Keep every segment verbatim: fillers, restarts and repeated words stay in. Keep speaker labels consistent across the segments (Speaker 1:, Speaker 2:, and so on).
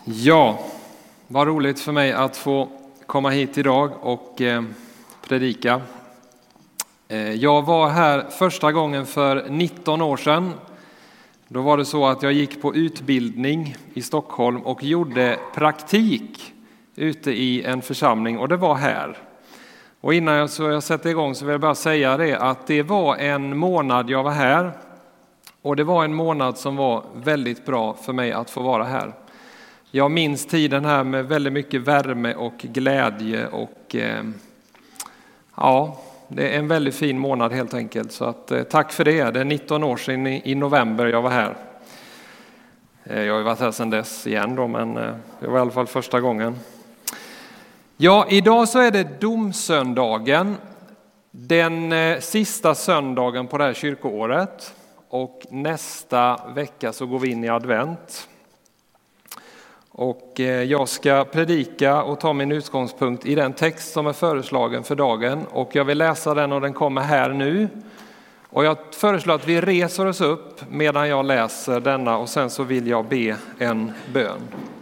Speaker 1: Ja, vad roligt för mig att få komma hit idag och eh, predika. Eh, jag var här första gången för nitton år sedan. Då var det så att jag gick på utbildning i Stockholm och gjorde praktik ute i en församling, och det var här. Och innan jag, så jag sätter igång så vill jag bara säga det att det var en månad jag var här, och det var en månad som var väldigt bra för mig att få vara här. Jag minns tiden här med väldigt mycket värme och glädje, och eh, ja, det är en väldigt fin månad helt enkelt. Så att, eh, tack för det. Det är nitton år sedan i, i november jag var här. Eh, jag har ju varit här sedan dess igen då, men eh, det var i alla fall första gången. Ja, idag så är det domsöndagen, den eh, sista söndagen på det här kyrkoåret, och nästa vecka så går vi in i advent. Och jag ska predika och ta min utgångspunkt i den text som är föreslagen för dagen. Och jag vill läsa den, och den kommer här nu. Och jag föreslår att vi reser oss upp medan jag läser denna, och sen så vill jag be en bön.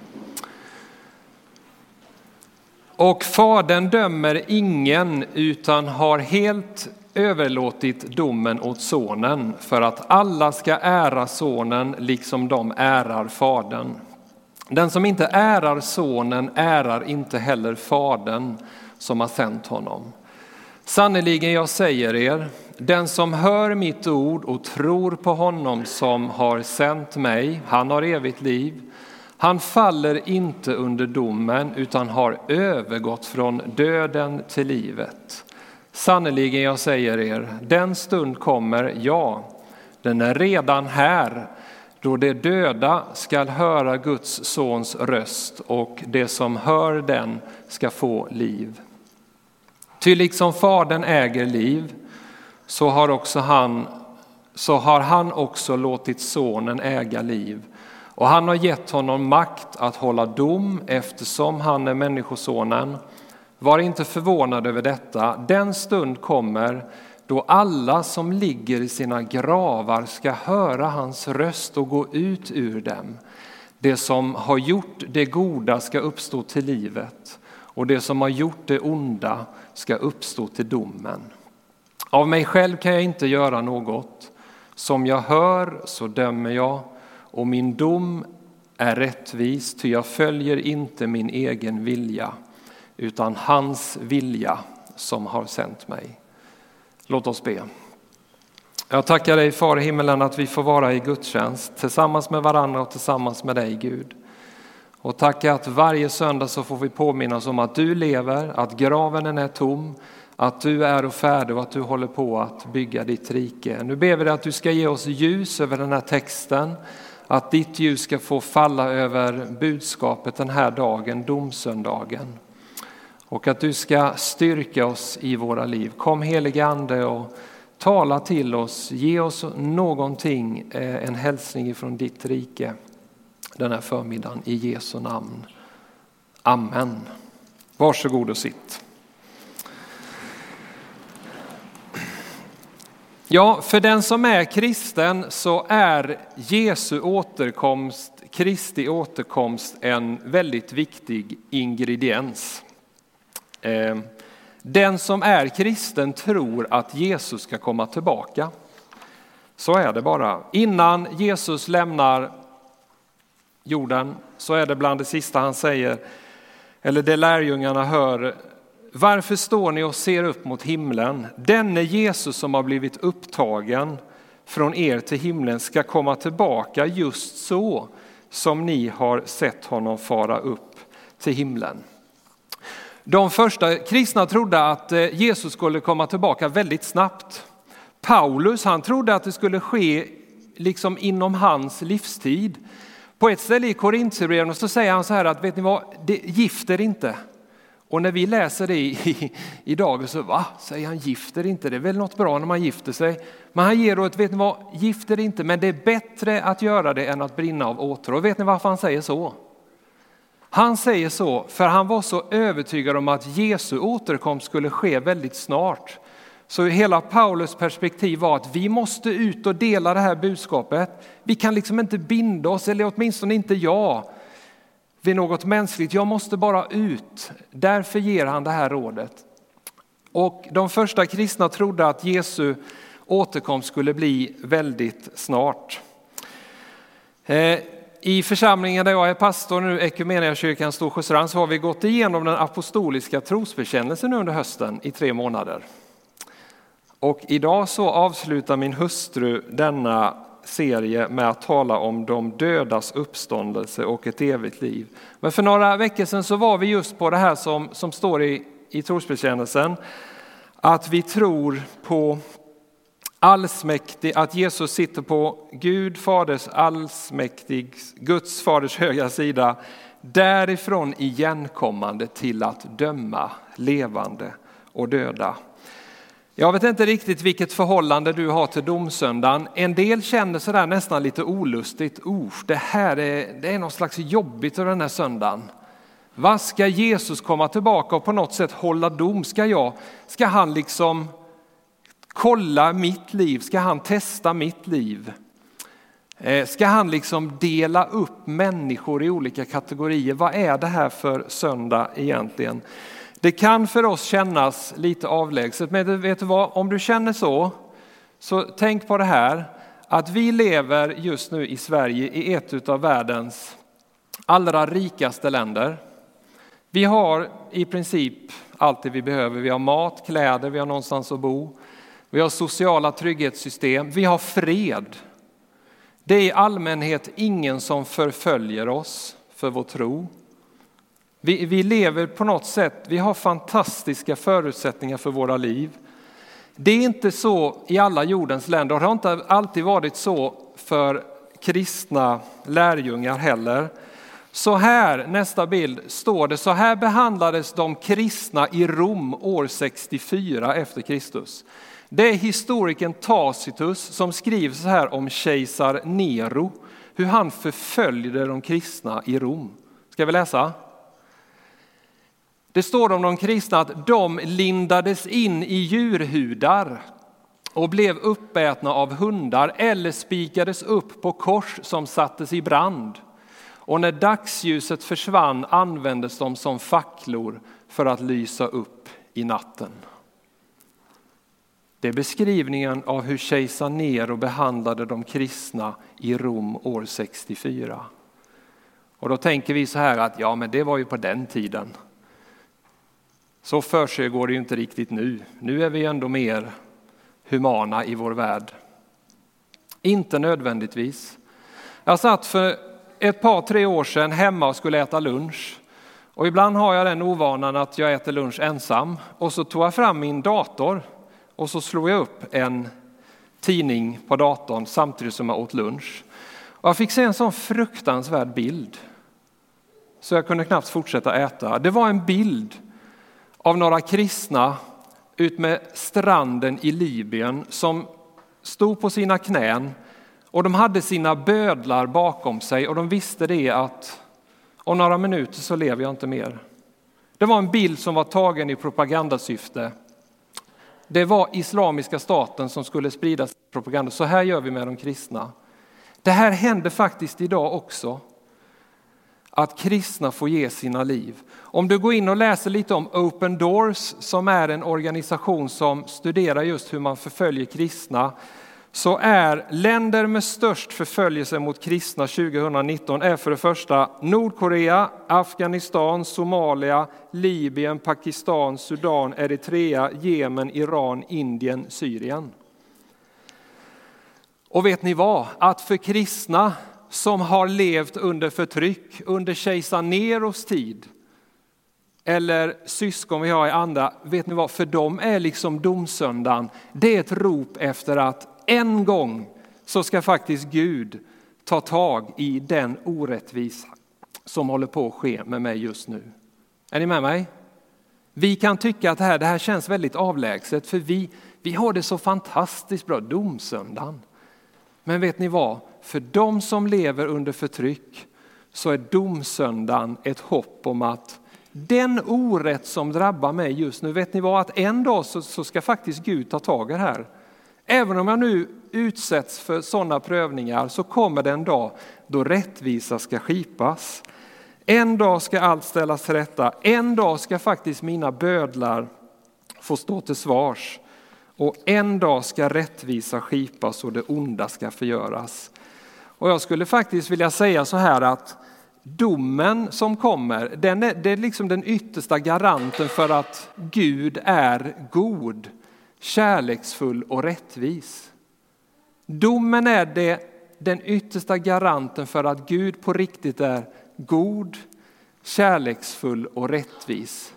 Speaker 1: Och Fadern dömer ingen, utan har helt överlåtit domen åt Sonen, för att alla ska ära Sonen liksom de ärar Fadern. Den som inte ärar Sonen ärar inte heller Fadern som har sänt honom. Sannerligen, jag säger er, den som hör mitt ord och tror på honom som har sänt mig, han har evigt liv. Han faller inte under domen, utan har övergått från döden till livet. Sannerligen, jag säger er, den stund kommer, ja, den är redan här, då de döda skall höra Guds sons röst, och det som hör den ska få liv. Ty liksom Fadern äger liv, så har också han, så har han också låtit Sonen äga liv. Och han har gett honom makt att hålla dom, eftersom han är människosonen. Var inte förvånad över detta. Den stund kommer då alla som ligger i sina gravar ska höra hans röst och gå ut ur dem. Det som har gjort det goda ska uppstå till livet, och det som har gjort det onda ska uppstå till domen. Av mig själv kan jag inte göra något. Som jag hör så dömer jag, och min dom är rättvis, ty jag följer inte min egen vilja, utan hans vilja som har sänt mig. Låt oss be. Jag tackar dig, Far i himmelen, att vi får vara i gudstjänst tillsammans med varandra och tillsammans med dig, Gud. Och tackar att varje söndag så får vi påminnas om att du lever, att graven är tom, att du är och färdig och att du håller på att bygga ditt rike. Nu ber vi dig att du ska ge oss ljus över den här texten, att ditt ljus ska få falla över budskapet den här dagen, domsöndagen. Och att du ska styrka oss i våra liv. Kom, helige Ande, och tala till oss. Ge oss någonting, en hälsning från ditt rike den här förmiddagen. I Jesu namn. Amen. Varsågod och sitt. Ja, för den som är kristen så är Jesu återkomst, Kristi återkomst, en väldigt viktig ingrediens. Den som är kristen tror att Jesus ska komma tillbaka. Så är det bara. Innan Jesus lämnar jorden så är det bland det sista han säger, eller det lärjungarna hör: varför står ni och ser upp mot himlen? Denne Jesus som har blivit upptagen från er till himlen ska komma tillbaka just så som ni har sett honom fara upp till himlen. De första kristna trodde att Jesus skulle komma tillbaka väldigt snabbt. Paulus, han trodde att det skulle ske liksom inom hans livstid. På ett ställe i Korintierbrevet så säger han så här att, vet ni vad, det gifter inte. Och när vi läser det i, i, idag så va, säger han gifter inte, det är väl något bra när man gifter sig. Men han ger då ett, vet ni vad, gifter inte, men det är bättre att göra det än att brinna av åtrå. Och vet ni varför han säger så? Han säger så för han var så övertygad om att Jesu återkomst skulle ske väldigt snart. Så hela Paulus perspektiv var att vi måste ut och dela det här budskapet. Vi kan liksom inte binda oss, eller åtminstone inte jag. vid något mänskligt. Jag måste bara ut. Därför ger han det här rådet. Och de första kristna trodde att Jesu återkomst skulle bli väldigt snart. I församlingen där jag är pastor nu, Ekumeniakyrkan Storsjöstrand, så har vi gått igenom den apostoliska trosbekännelsen under hösten i tre månader. Och idag så avslutar min hustru denna serie med att tala om de dödas uppståndelse och ett evigt liv. Men för några veckor sedan så var vi just på det här som, som står i, i trosbekännelsen. Att vi tror på allsmäktig, att Jesus sitter på Gud faders allsmäktig, Guds faders högra sida, därifrån igenkommande till att döma levande och döda. Jag vet inte riktigt vilket förhållande du har till domsöndagen. En del känner sådär nästan lite olustigt. Oh, det här är, det är något slags jobbigt för den här söndagen. Vad ska Jesus komma tillbaka och på något sätt hålla dom? Ska jag, ska han liksom kolla mitt liv? Ska han testa mitt liv? Ska han liksom dela upp människor i olika kategorier? Vad är det här för söndag egentligen? Det kan för oss kännas lite avlägset, men vet du vad? Om du känner så, så tänk på det här. Att vi lever just nu i Sverige i ett av världens allra rikaste länder. Vi har i princip allt det vi behöver. Vi har mat, kläder, vi har någonstans att bo. Vi har sociala trygghetssystem, vi har fred. Det är i allmänhet ingen som förföljer oss för vår tro. Vi, vi lever på något sätt, vi har fantastiska förutsättningar för våra liv. Det är inte så i alla jordens länder, och det har inte alltid varit så för kristna lärjungar heller. Så här, nästa bild, står det: så här behandlades de kristna i Rom år sextiofyra efter Kristus. Det är historikern Tacitus som skriver så här om kejsar Nero, hur han förföljde de kristna i Rom. Ska vi läsa? Det står om de kristna att de lindades in i djurhudar och blev uppätna av hundar eller spikades upp på kors som sattes i brand. Och när dagsljuset försvann användes de som facklor för att lysa upp i natten. Det är beskrivningen av hur kejsar Nero behandlade de kristna i Rom år sextiofyra. Och då tänker vi så här att ja, men det var ju på den tiden. Så för sig går det ju inte riktigt nu. Nu är vi ändå mer humana i vår värld. Inte nödvändigtvis. Jag satt för ett par, tre år sedan hemma och skulle äta lunch. Och ibland har jag den ovanan att jag äter lunch ensam. Och så tog jag fram min dator och så slog jag upp en tidning på datorn samtidigt som jag åt lunch. Och jag fick se en sån fruktansvärd bild. Så jag kunde knappt fortsätta äta. Det var en bild av några kristna ut med stranden i Libyen som stod på sina knän. Och de hade sina bödlar bakom sig och de visste det att om några minuter så lever jag inte mer. Det var en bild som var tagen i propagandasyfte. Det var islamiska staten som skulle sprida propaganda. Så här gör vi med de kristna. Det här händer faktiskt idag också. Att kristna får ge sina liv. Om du går in och läser lite om Open Doors, som är en organisation som studerar just hur man förföljer kristna, så är länder med störst förföljelse mot kristna tjugonitton är för det första Nordkorea, Afghanistan, Somalia, Libyen, Pakistan, Sudan, Eritrea, Jemen, Iran, Indien, Syrien. Och vet ni vad? Att för kristna som har levt under förtryck under kejsar Neros tid eller syskon vi har i andra, vet ni vad? För dem är liksom domsöndagen, det är ett rop efter att en gång så ska faktiskt Gud ta tag i den orättvisa som håller på att ske med mig just nu. Är ni med mig? Vi kan tycka att det här, det här känns väldigt avlägset, för vi, vi har det så fantastiskt bra, domsöndagen. Men vet ni vad? För de som lever under förtryck så är domsöndagen ett hopp om att den orätt som drabbar mig just nu, vet ni vad? Att en dag så, så ska faktiskt Gud ta tag i det här. Även om jag nu utsätts för sådana prövningar så kommer det en dag då rättvisa ska skipas. En dag ska allt ställas till rätta. En dag ska faktiskt mina bödlar få stå till svars. Och en dag ska rättvisa skipas och det onda ska förgöras. Och jag skulle faktiskt vilja säga så här att domen som kommer, den är, det är liksom den yttersta garanten för att Gud är god, kärleksfull och rättvis. Domen är det, den yttersta garanten för att Gud på riktigt är god, kärleksfull och rättvis.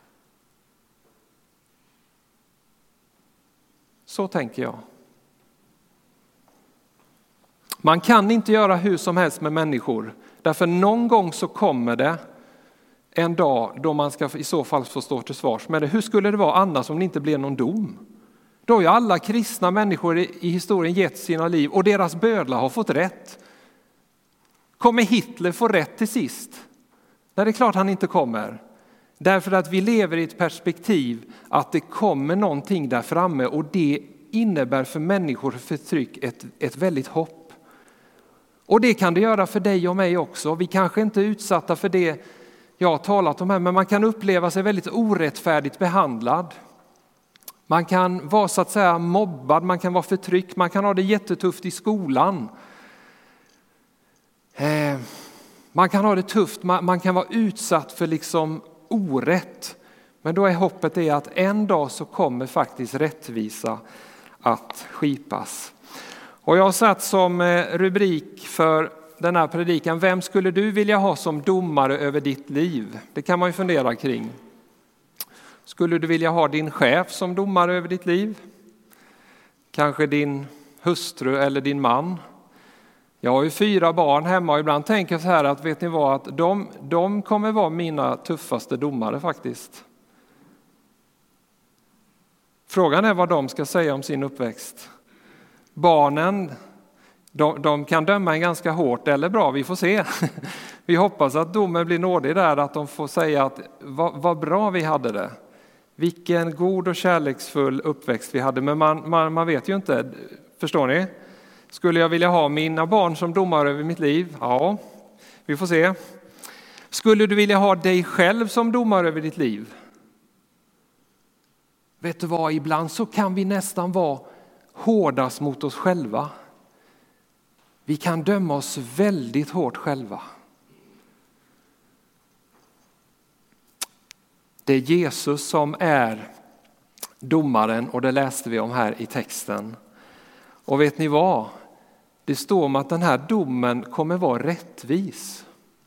Speaker 1: Så tänker jag. Man kan inte göra hur som helst med människor. Därför någon gång så kommer det en dag då man ska i så fall få stå till svars med det. Hur skulle det vara annars om det inte blir någon dom? Då har ju alla kristna människor i historien gett sina liv och deras bödlar har fått rätt. Kommer Hitler få rätt till sist? Nej, det är klart han inte kommer. Därför att vi lever i ett perspektiv att det kommer någonting där framme och det innebär för människor förtryck ett, ett väldigt hopp. Och det kan det göra för dig och mig också. Vi kanske inte är utsatta för det jag har talat om här, men man kan uppleva sig väldigt orättfärdigt behandlad. Man kan vara så att säga mobbad, man kan vara förtryckt, man kan ha det jättetufft i skolan. Eh, man kan ha det tufft, man, man kan vara utsatt för liksom orätt. Men då är hoppet det att en dag så kommer faktiskt rättvisa att skipas. Och jag har satt som rubrik för den här predikan: vem skulle du vilja ha som domare över ditt liv? Det kan man ju fundera kring. Skulle du vilja ha din chef som domare över ditt liv? Kanske din hustru eller din man? Jag har ju fyra barn hemma och ibland tänker jag så här att vet ni vad, att de, de kommer vara mina tuffaste domare faktiskt. Frågan är vad de ska säga om sin uppväxt. Barnen, de, de kan döma en ganska hårt eller bra, vi får se. Vi hoppas att domen blir nådig där, att de får säga att vad, vad bra vi hade det. Vilken god och kärleksfull uppväxt vi hade, men man, man, man vet ju inte, förstår ni? Skulle jag vilja ha mina barn som domare över mitt liv? Ja, vi får se. Skulle du vilja ha dig själv som domare över ditt liv? Vet du vad, ibland så kan vi nästan vara hårdast mot oss själva. Vi kan döma oss väldigt hårt själva. Det är Jesus som är domaren och det läste vi om här i texten. Och vet ni vad? Det står om att den här domen kommer vara rättvis.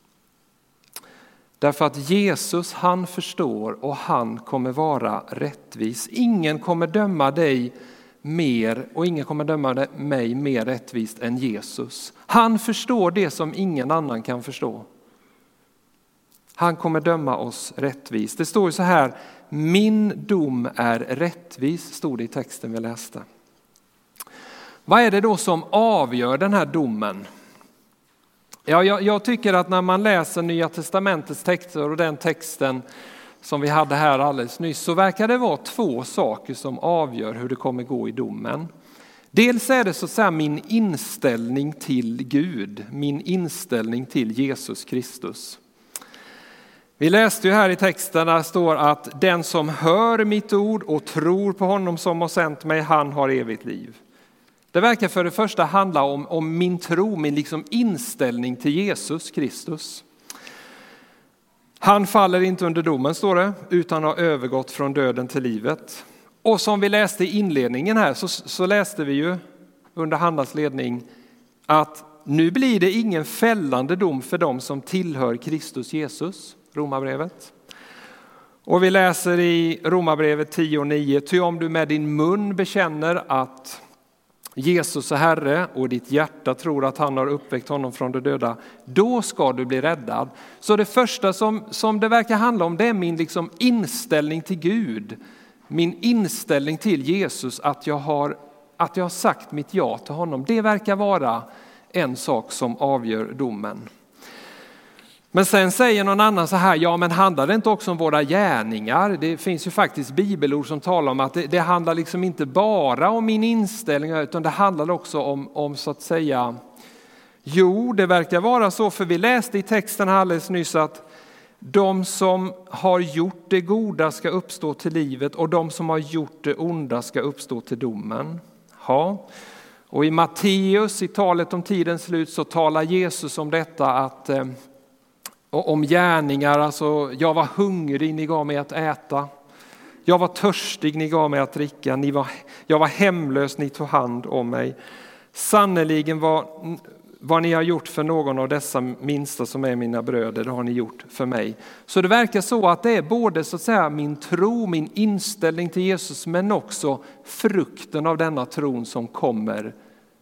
Speaker 1: Därför att Jesus, han förstår och han kommer vara rättvis. Ingen kommer döma dig mer och ingen kommer döma mig mer rättvist än Jesus. Han förstår det som ingen annan kan förstå. Han kommer döma oss rättvist. Det står ju så här: min dom är rättvis, stod det i texten vi läste. Vad är det då som avgör den här domen? Ja, jag, jag tycker att när man läser Nya testamentets texter och den texten som vi hade här alldeles nyss, så verkar det vara två saker som avgör hur det kommer gå i domen. Dels är det så att säga min inställning till Gud, min inställning till Jesus Kristus. Vi läste ju här i texten där det står att den som hör mitt ord och tror på honom som har sänt mig, han har evigt liv. Det verkar för det första handla om, om min tro, min liksom inställning till Jesus Kristus. Han faller inte under domen, står det, utan har övergått från döden till livet. Och som vi läste i inledningen här så, så läste vi ju under Hannas ledning att nu blir det ingen fällande dom för dem som tillhör Kristus Jesus, Romarbrevet. Och vi läser i Romarbrevet tio nio: ty om du med din mun bekänner att Jesus är Herre och ditt hjärta tror att han har uppväckt honom från de döda, då ska du bli räddad. Så det första som, som det verkar handla om, det är min liksom inställning till Gud. Min inställning till Jesus, att jag har, att jag har sagt mitt ja till honom. Det verkar vara en sak som avgör domen. Men sen säger någon annan så här: ja, men handlar det inte också om våra gärningar? Det finns ju faktiskt bibelord som talar om att det, det handlar liksom inte bara om min inställning, utan det handlar också om, om så att säga Jo, det verkar vara så, för vi läste i texten alldeles nyss att de som har gjort det goda ska uppstå till livet och de som har gjort det onda ska uppstå till domen. Ja. Och i Matteus, i talet om tidens slut, så talar Jesus om detta att eh, om gärningar, alltså jag var hungrig, ni gav mig att äta. Jag var törstig, ni gav mig att dricka. Ni var, jag var hemlös, ni tog hand om mig. Sannoliken var, vad ni har gjort för någon av dessa minsta som är mina bröder, det har ni gjort för mig. Så det verkar så att det är både så att säga min tro, min inställning till Jesus, men också frukten av denna tron som kommer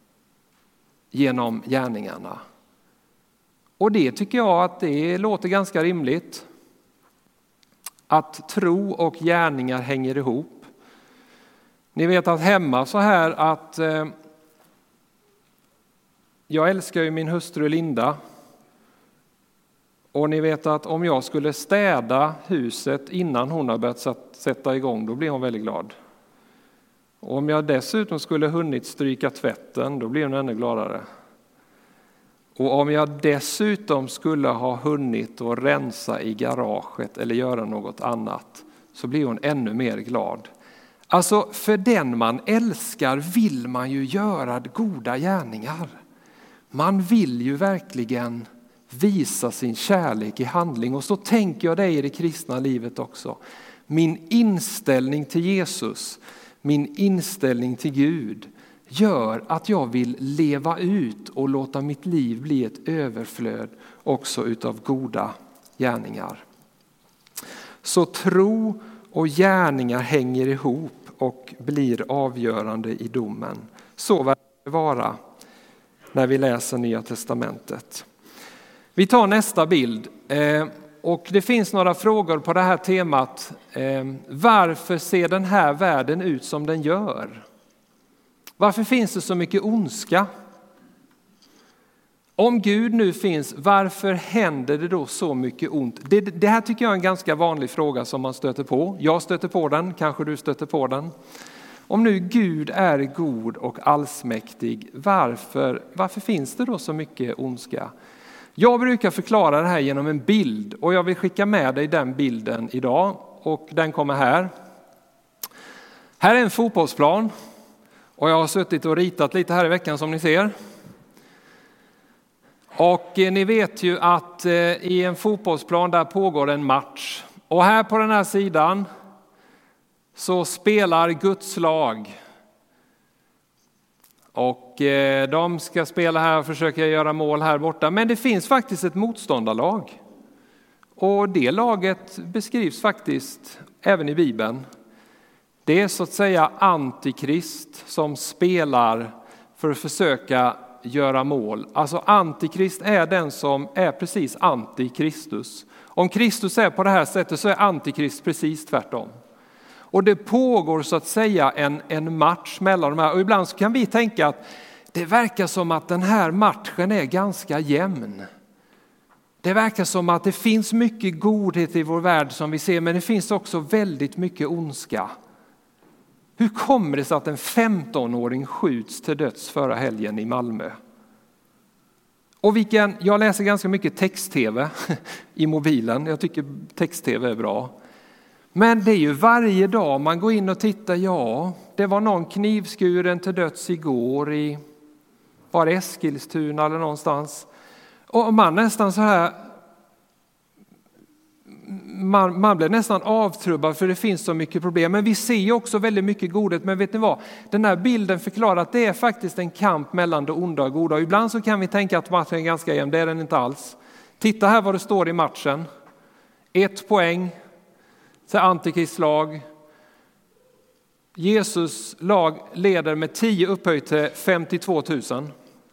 Speaker 1: genom gärningarna. Och det tycker jag att det låter ganska rimligt. Att tro och gärningar hänger ihop. Ni vet att hemma så här att eh, jag älskar ju min hustru Linda. Och ni vet att om jag skulle städa huset innan hon har börjat sätta igång, då blir hon väldigt glad. Och om jag dessutom skulle hunnit stryka tvätten, då blir hon ännu gladare. Och om jag dessutom skulle ha hunnit att rensa i garaget eller göra något annat, så blir hon ännu mer glad. Alltså för den man älskar vill man ju göra goda gärningar. Man vill ju verkligen visa sin kärlek i handling. Och så tänker jag det i det kristna livet också. Min inställning till Jesus, min inställning till Gud gör att jag vill leva ut och låta mitt liv bli ett överflöd också utav goda gärningar. Så tro och gärningar hänger ihop och blir avgörande i domen. Så verkar det vara när vi läser Nya testamentet. Vi tar nästa bild. Och det finns några frågor på det här temat. Varför ser den här världen ut som den gör? Varför finns det så mycket ondska? Om Gud nu finns, varför händer det då så mycket ont? Det, det här tycker jag är en ganska vanlig fråga som man stöter på. Jag stöter på den, kanske du stöter på den. Om nu Gud är god och allsmäktig, varför, varför finns det då så mycket ondska? Jag brukar förklara det här genom en bild och jag vill skicka med dig den bilden idag. Och den kommer här. Här är en fotbollsplan. Och jag har suttit och ritat lite här i veckan som ni ser. Och ni vet ju att i en fotbollsplan där pågår en match. Och här på den här sidan så spelar Guds lag. Och de ska spela här och försöka göra mål här borta. Men det finns faktiskt ett motståndarlag. Och det laget beskrivs faktiskt även i Bibeln. Det är så att säga antikrist som spelar för att försöka göra mål. Alltså antikrist är den som är precis antikristus. Om Kristus är på det här sättet så är antikrist precis tvärtom. Och det pågår så att säga en, en match mellan de här. Och ibland så kan vi tänka att det verkar som att den här matchen är ganska jämn. Det verkar som att det finns mycket godhet i vår värld som vi ser, men det finns också väldigt mycket ondska. Hur kommer det sig att en femtonåring skjuts till döds förra helgen i Malmö? Och vilken, jag läser ganska mycket text-tv i mobilen. Jag tycker text-tv är bra. Men det är ju varje dag man går in och tittar. Ja, det var någon knivskuren till döds igår i var Eskilstuna eller någonstans. Och man nästan så här... Man, man blir nästan avtrubbad för det finns så mycket problem. Men vi ser ju också väldigt mycket godhet. Men vet ni vad? Den här bilden förklarar att det är faktiskt en kamp mellan det onda och goda. Och ibland så kan vi tänka att matchen är ganska jämn. Det är den inte alls. Titta här vad det står i matchen. Ett poäng. Så antikristlag. Jesus lag leder med tio upphöjt till femtiotvå tusen.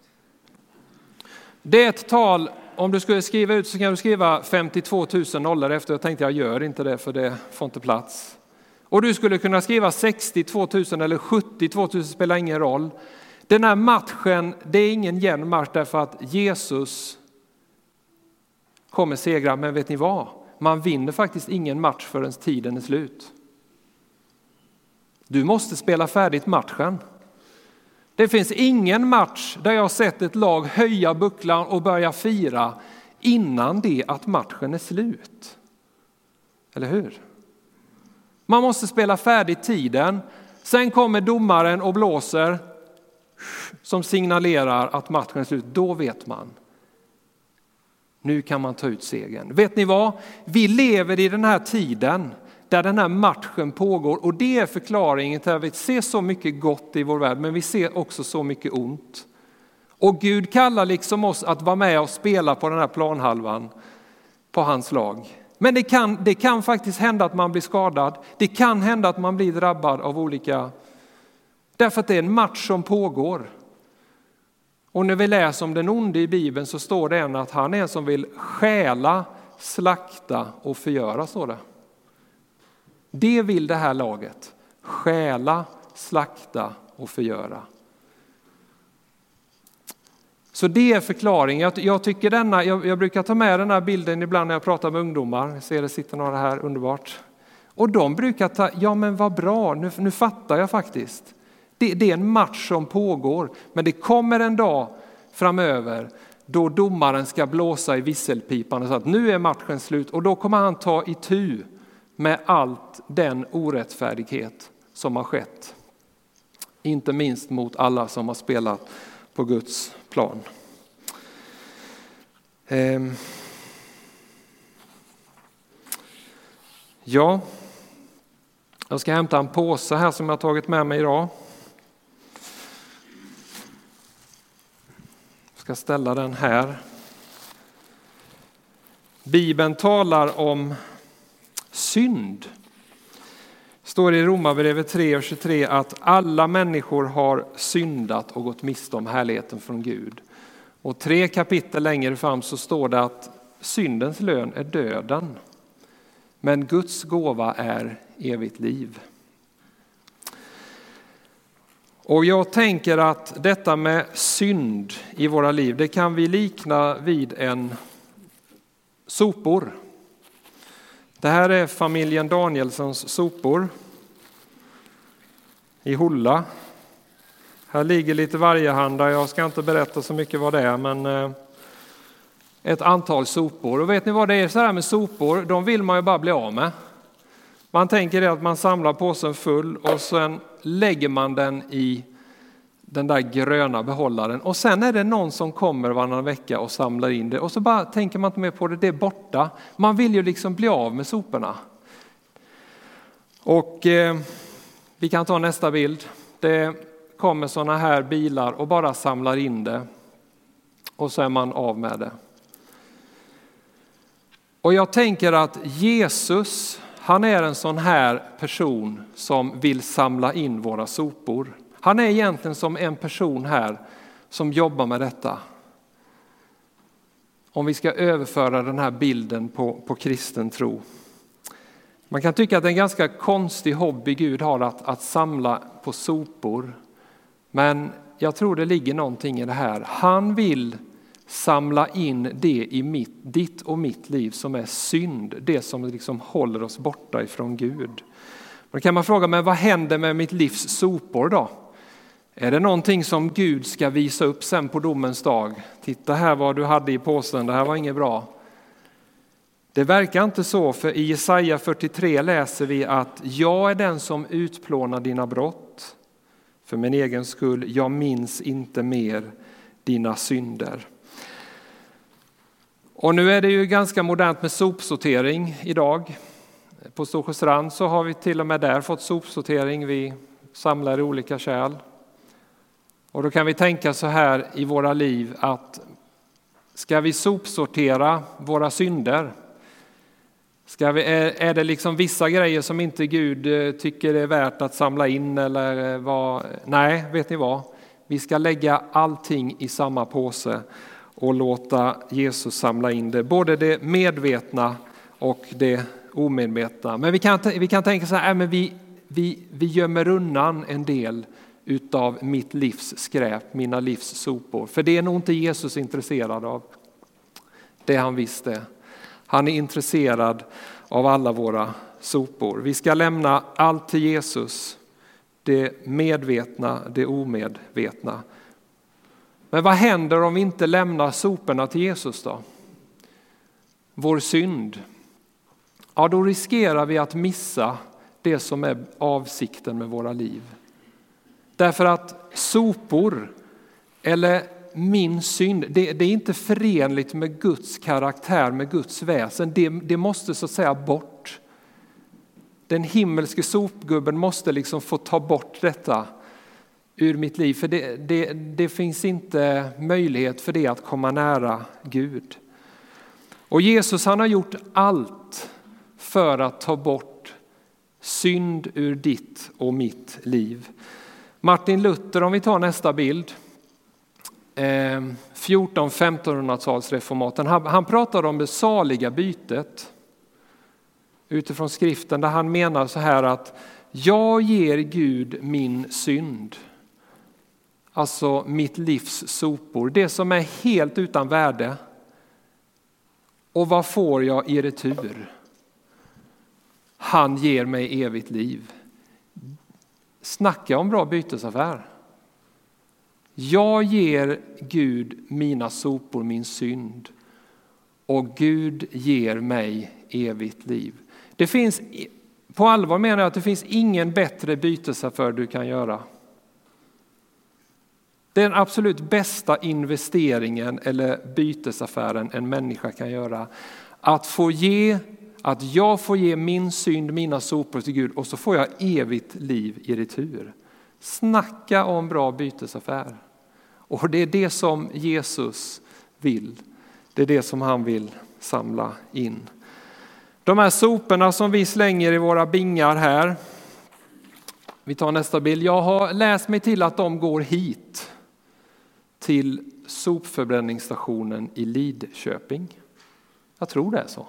Speaker 1: Det är ett tal. Om du skulle skriva ut så kan du skriva femtiotvå tusen nollor efter. Jag tänkte jag gör inte det för det får inte plats. Och du skulle kunna skriva sextiotvå tusen eller sjuttiotvå tusen, spelar ingen roll. Den här matchen, det är ingen jämn match därför att Jesus kommer segra. Men vet ni vad? Man vinner faktiskt ingen match förrän tiden är slut. Du måste spela färdigt matchen. Det finns ingen match där jag har sett ett lag höja bucklan och börja fira innan det att matchen är slut. Eller hur? Man måste spela färdigt tiden. Sen kommer domaren och blåser som signalerar att matchen är slut. Då vet man. Nu kan man ta ut segern. Vet ni vad? Vi lever i den här tiden där den här matchen pågår. Och det är förklaringen till att vi ser så mycket gott i vår värld. Men vi ser också så mycket ont. Och Gud kallar liksom oss att vara med och spela på den här planhalvan. På hans lag. Men det kan, det kan faktiskt hända att man blir skadad. Det kan hända att man blir drabbad av olika... Därför att det är en match som pågår. Och när vi läser om den onde i Bibeln så står det en att han är en som vill stjäla, slakta och förgöra, står det. Det vill det här laget. Stjäla, slakta och förgöra. Så det är förklaringen. Jag, jag, tycker denna, jag, jag brukar ta med den här bilden ibland när jag pratar med ungdomar. Jag ser det sitter några här, underbart. Och de brukar ta, ja men vad bra, nu, nu fattar jag faktiskt. Det, det är en match som pågår. Men det kommer en dag framöver då domaren ska blåsa i visselpipan och säga att nu är matchen slut. Och då kommer han ta itu med allt den orättfärdighet som har skett. Inte minst mot alla som har spelat på Guds plan. Ehm. Ja, jag ska hämta en påse här som jag har tagit med mig idag. Jag ska ställa den här. Bibeln talar om synd. Det står i Romarbrevet tre och tjugotre att alla människor har syndat och gått miste om härligheten från Gud. Och tre kapitel längre fram så står det att syndens lön är döden. Men Guds gåva är evigt liv. Och jag tänker att detta med synd i våra liv, det kan vi likna vid en sopor. Det här är familjen Danielssons sopor i Hulla. Här ligger lite varjehanda, jag ska inte berätta så mycket vad det är, men ett antal sopor. Och vet ni vad det är så här med sopor? De vill man ju bara bli av med. Man tänker att man samlar påsen full och sen lägger man den i den där gröna behållaren. Och sen är det någon som kommer varannan vecka och samlar in det. Och så bara tänker man inte mer på det, det är borta. Man vill ju liksom bli av med soporna. Och eh, vi kan ta nästa bild. Det kommer sådana här bilar och bara samlar in det. Och så är man av med det. Och jag tänker att Jesus, han är en sån här person som vill samla in våra sopor. Han är egentligen som en person här som jobbar med detta. Om vi ska överföra den här bilden på, på kristen tro. Man kan tycka att det är en ganska konstig hobby Gud har att, att samla på sopor. Men jag tror det ligger någonting i det här. Han vill samla in det i mitt, ditt och mitt liv som är synd. Det som liksom håller oss borta ifrån Gud. Då kan man fråga, men vad händer med mitt livs sopor då? Är det någonting som Gud ska visa upp sen på domens dag? Titta här vad du hade i påsen, det här var inget bra. Det verkar inte så, för i Jesaja fyrtiotre läser vi att jag är den som utplånar dina brott. För min egen skull, jag minns inte mer dina synder. Och nu är det ju ganska modernt med sopsortering idag. På Storsjöstrand så har vi till och med där fått sopsortering. Vi samlar i olika kärl. Och då kan vi tänka så här i våra liv att ska vi sopsortera våra synder? Ska vi, är, är det liksom vissa grejer som inte Gud tycker är värt att samla in? Eller vad? Nej, vet ni vad? Vi ska lägga allting i samma påse och låta Jesus samla in det. Både det medvetna och det omedvetna. Men vi kan, vi kan tänka så här, men vi, vi, vi gömmer undan en del utav mitt livs skräp, mina livs sopor. För det är nog inte Jesus intresserad av. Det han visste. Han är intresserad av alla våra sopor. Vi ska lämna allt till Jesus. det medvetna, det omedvetna. Men vad händer om vi inte lämnar soporna till Jesus då? Vår synd. Ja, då riskerar vi att missa det som är avsikten med våra liv. Därför att sopor eller min synd, det, det är inte förenligt med Guds karaktär, med Guds väsen. Det, det måste så att säga bort. Den himmelske sopgubben måste liksom få ta bort detta ur mitt liv. För det, det, det finns inte möjlighet för det att komma nära Gud. Och Jesus, han har gjort allt för att ta bort synd ur ditt och mitt liv. Martin Luther, om vi tar nästa bild, fjorton-femtonhundratals reformaten, han, han pratar om det saliga bytet utifrån skriften, där han menar så här att jag ger Gud min synd, alltså mitt livs sopor, det som är helt utan värde. Och vad får jag i retur? Han ger mig evigt liv. Snacka om bra bytesaffär. Jag ger Gud mina sopor, min synd. Och Gud ger mig evigt liv. Det finns, på allvar menar jag att det finns ingen bättre bytesaffär du kan göra. Det är den absolut bästa investeringen eller bytesaffären en människa kan göra. Att få ge, att jag får ge min synd, mina sopor till Gud, och så får jag evigt liv i retur. Snacka om bra bytesaffär. Och det är det som Jesus vill. Det är det som han vill samla in. De här soporna som vi slänger i våra bingar här. Vi tar nästa bild. Jag har läst mig till att de går hit. Till sopförbränningsstationen i Lidköping. Jag tror det är så.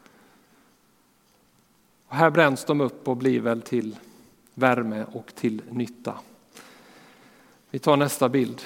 Speaker 1: Och här bränns de upp och blir väl till värme och till nytta. Vi tar nästa bild.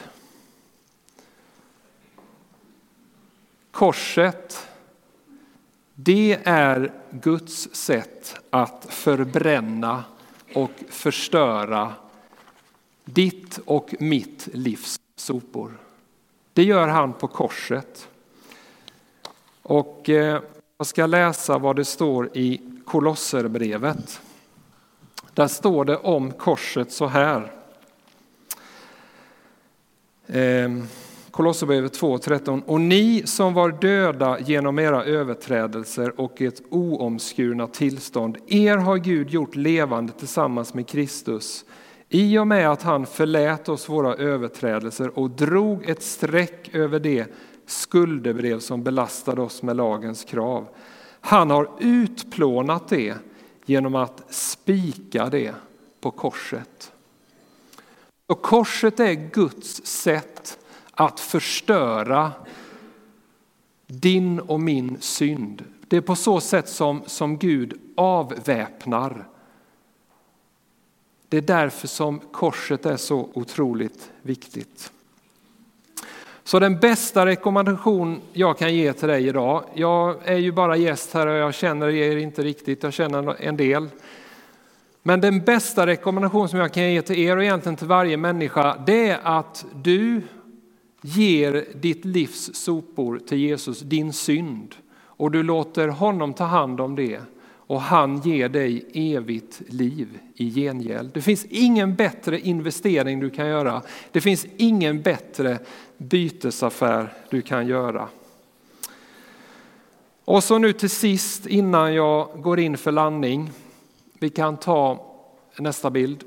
Speaker 1: Korset, det är Guds sätt att förbränna och förstöra ditt och mitt livs sopor. Det gör han på korset. Och eh, jag ska läsa vad det står i Kolosserbrevet. Där står det om korset så här. Eh, Kolosserbrevet två tretton. Och ni som var döda genom era överträdelser och ett oomskurna tillstånd, er har Gud gjort levande tillsammans med Kristus. I och med att han förlät oss våra överträdelser och drog ett streck över det skuldebrev som belastade oss med lagens krav. Han har utplånat det genom att spika det på korset. Och korset är Guds sätt att förstöra din och min synd. Det är på så sätt som, som Gud avväpnar. Det är därför som korset är så otroligt viktigt. Så den bästa rekommendation jag kan ge till dig idag. Jag är ju bara gäst här och jag känner er inte riktigt. Jag känner en del. Men den bästa rekommendation som jag kan ge till er och egentligen till varje människa, det är att du ger ditt livs sopor till Jesus, din synd. Och du låter honom ta hand om det. Och han ger dig evigt liv i gengäld. Det finns ingen bättre investering du kan göra. Det finns ingen bättre bytesaffär du kan göra. Och så nu till sist innan jag går in för landning. Vi kan ta nästa bild.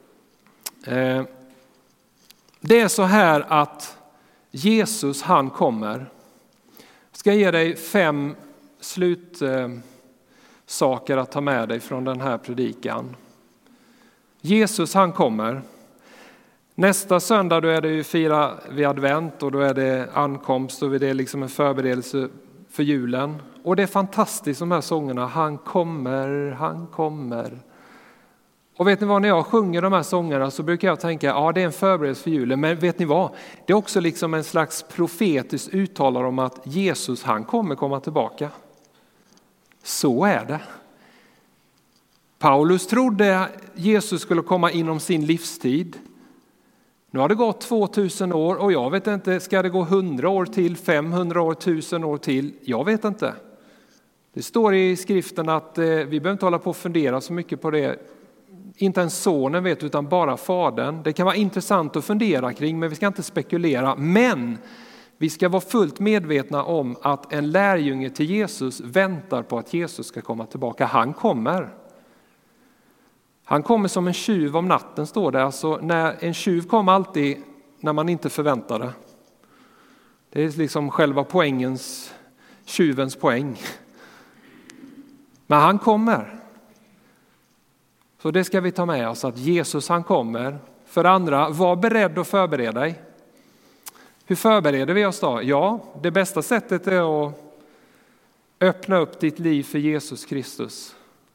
Speaker 1: Det är så här att Jesus, han kommer. Jag ska ge dig fem slut saker att ta med dig från den här predikan. Jesus, han kommer. Nästa söndag då är det ju fira vid advent och då är det ankomst och det är liksom en förberedelse för julen. Och det är fantastiskt de här sångerna. Han kommer, han kommer. Och vet ni vad, när jag sjunger de här sångerna så brukar jag tänka, ja det är en förberedelse för julen. Men vet ni vad, det är också liksom en slags profetiskt uttalar om att Jesus, han kommer komma tillbaka. Så är det. Paulus trodde Jesus skulle komma inom sin livstid. Nu har det gått tvåtusen år och jag vet inte, ska det gå hundra år till, femhundra år, tusen år till? Jag vet inte. Det står i skriften att eh, vi behöver inte hålla på och fundera så mycket på det. Inte ens sonen vet utan bara fadern. Det kan vara intressant att fundera kring men vi ska inte spekulera. Men vi ska vara fullt medvetna om att en lärjunge till Jesus väntar på att Jesus ska komma tillbaka. Han kommer. Han kommer som en tjuv om natten står det. Alltså när en tjuv kommer alltid när man inte förväntar det. Det är liksom själva poängens, tjuvens poäng. Men han kommer. Så det ska vi ta med oss att Jesus han kommer. För andra, var beredd och förbereda dig. Hur förbereder vi oss då? Ja, det bästa sättet är att öppna upp ditt liv för Jesus Kristus.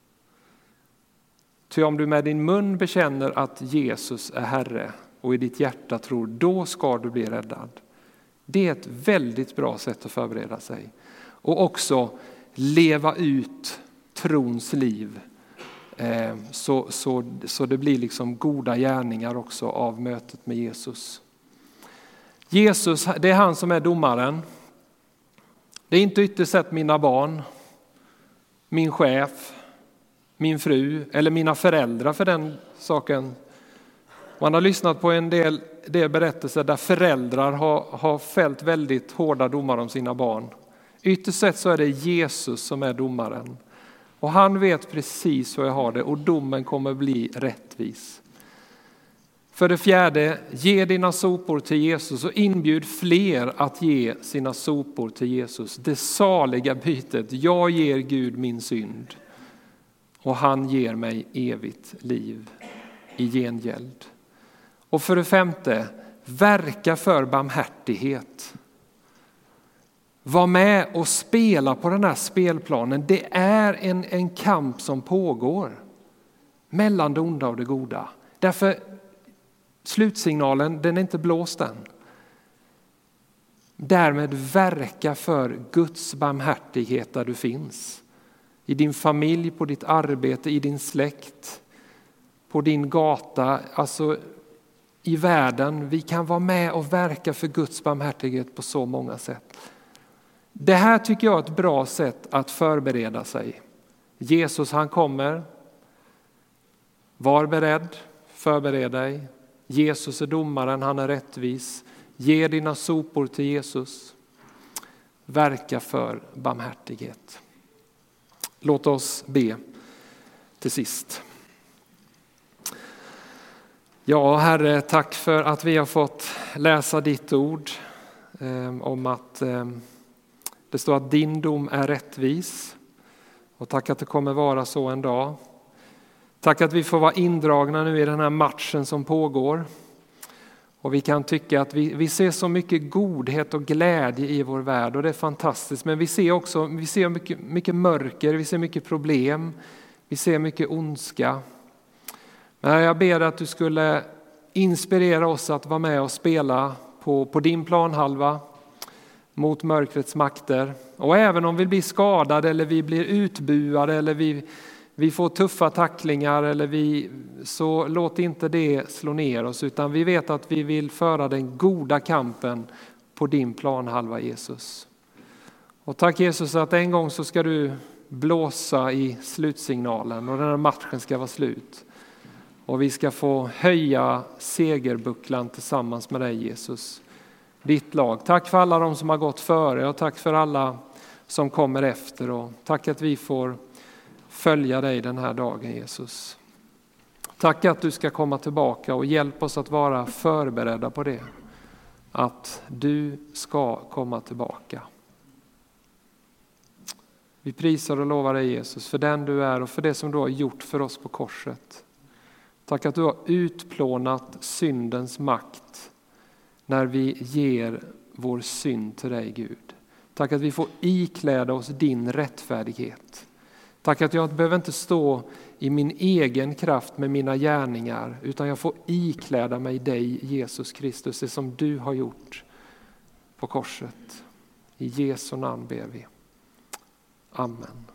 Speaker 1: Ty om du med din mun bekänner att Jesus är Herre och i ditt hjärta tror, då ska du bli räddad. Det är ett väldigt bra sätt att förbereda sig. Och också leva ut trons liv. Eh, så, så, så det blir liksom goda gärningar också av mötet med Jesus. Jesus, det är han som är domaren. Det är inte ytterst sett mina barn, min chef, min fru eller mina föräldrar för den saken. Man har lyssnat på en del, del berättelser där föräldrar har, har fällt väldigt hårda domar om sina barn. Ytterst sett så är det Jesus som är domaren. Och han vet precis hur jag har det och domen kommer bli rättvis. För det fjärde, ge dina sopor till Jesus och inbjud fler att ge sina sopor till Jesus. Det saliga bytet, jag ger Gud min synd och han ger mig evigt liv i gengäld. Och för det femte, verka för barmhärtighet. Var med och spela på den här spelplanen. Det är en, en kamp som pågår mellan det onda och det goda. Därför slutsignalen, den är inte blåst än. Därmed verka för Guds barmhärtighet där du finns. I din familj, på ditt arbete, i din släkt, på din gata, alltså i världen. Vi kan vara med och verka för Guds barmhärtighet på så många sätt. Det här tycker jag är ett bra sätt att förbereda sig. Jesus han kommer. Var beredd, förbered dig. Jesus är domaren, han är rättvis. Ge dina sopor till Jesus. Verka för barmhärtighet. Låt oss be till sist. Ja, Herre, tack för att vi har fått läsa ditt ord eh, om att eh, det står att din dom är rättvis. Och tack att det kommer vara så en dag. Tack att vi får vara indragna nu i den här matchen som pågår. Och vi kan tycka att vi, vi ser så mycket godhet och glädje i vår värld och det är fantastiskt. Men vi ser också vi ser mycket, mycket mörker, vi ser mycket problem, vi ser mycket ondska. Men jag ber att du skulle inspirera oss att vara med och spela på, på din planhalva mot mörkrets makter. Och även om vi blir skadade eller vi blir utbuade eller vi, vi får tuffa tacklingar eller vi, så låt inte det slå ner oss, utan vi vet att vi vill föra den goda kampen på din planhalva, Jesus. Och tack Jesus att en gång så ska du blåsa i slutsignalen och den här matchen ska vara slut. Och vi ska få höja segerbucklan tillsammans med dig, Jesus. Ditt lag. Tack för alla de som har gått före och tack för alla som kommer efter. Och tack att vi får följa dig den här dagen, Jesus. Tack att du ska komma tillbaka och hjälpa oss att vara förberedda på det. Att du ska komma tillbaka. Vi prisar och lovar dig, Jesus, för den du är och för det som du har gjort för oss på korset. Tack att du har utplånat syndens makt när vi ger vår synd till dig, Gud. Tack att vi får ikläda oss din rättfärdighet. Tack att jag behöver inte stå i min egen kraft med mina gärningar, utan jag får ikläda mig dig, Jesus Kristus, det som du har gjort på korset. I Jesu namn ber vi. Amen.